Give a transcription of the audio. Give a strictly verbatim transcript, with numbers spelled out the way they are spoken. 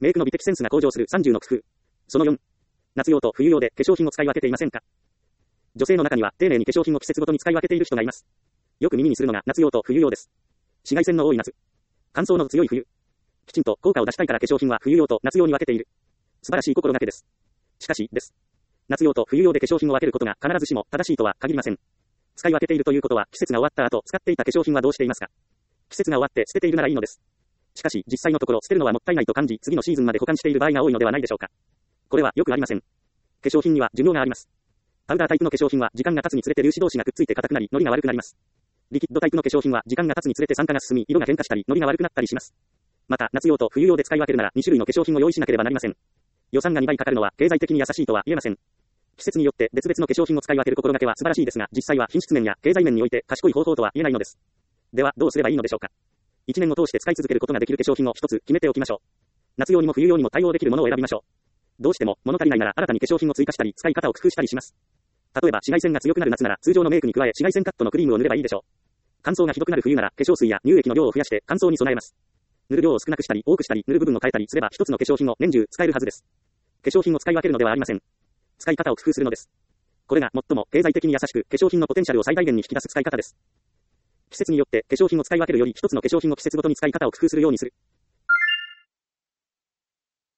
メイクの美的センスが向上するさんじゅうの工夫。そのよん。夏用と冬用で化粧品を使い分けていませんか？女性の中には丁寧に化粧品を季節ごとに使い分けている人がいます。よく耳にするのが夏用と冬用です。紫外線の多い夏。乾燥の強い冬。きちんと効果を出したいから化粧品は冬用と夏用に分けている。素晴らしい心がけです。しかし、です。夏用と冬用で化粧品を分けることが必ずしも正しいとは限りません。使い分けているということは季節が終わった後使っていた化粧品はどうしていますか？季節が終わって捨てているならいいのです。しかし、実際のところ捨てるのはもったいないと感じ、次のシーズンまで保管している場合が多いのではないでしょうか。これはよくありません。化粧品には寿命があります。パウダータイプの化粧品は時間が経つにつれて粒子同士がくっついて硬くなり、ノリが悪くなります。リキッドタイプの化粧品は時間が経つにつれて酸化が進み、色が変化したり、ノリが悪くなったりします。また、夏用と冬用で使い分けるならに種類の化粧品を用意しなければなりません。予算がにばいかかるのは経済的に優しいとは言えません。季節によって別々の化粧品を使い分ける心がけは素晴らしいですが、実際は品質面や経済面において賢い方法とは言えないのです。では、どうすればいいのでしょうか。いちねんを通して使い続けることができる化粧品を一つ決めておきましょう。夏用にも冬用にも対応できるものを選びましょう。どうしても物足りないなら新たに化粧品を追加したり、使い方を工夫したりします。例えば紫外線が強くなる夏なら通常のメイクに加え紫外線カットのクリームを塗ればいいでしょう。乾燥がひどくなる冬なら化粧水や乳液の量を増やして乾燥に備えます。塗る量を少なくしたり多くしたり塗る部分を変えたりすれば一つの化粧品を年中使えるはずです。化粧品を使い分けるのではありません。使い方を工夫するのです。これが最も経済的に優しく化粧品のポテンシャルを最大限に引き出す使い方です。季節によって化粧品を使い分けるより一つの化粧品を季節ごとに使い方を工夫するようにする。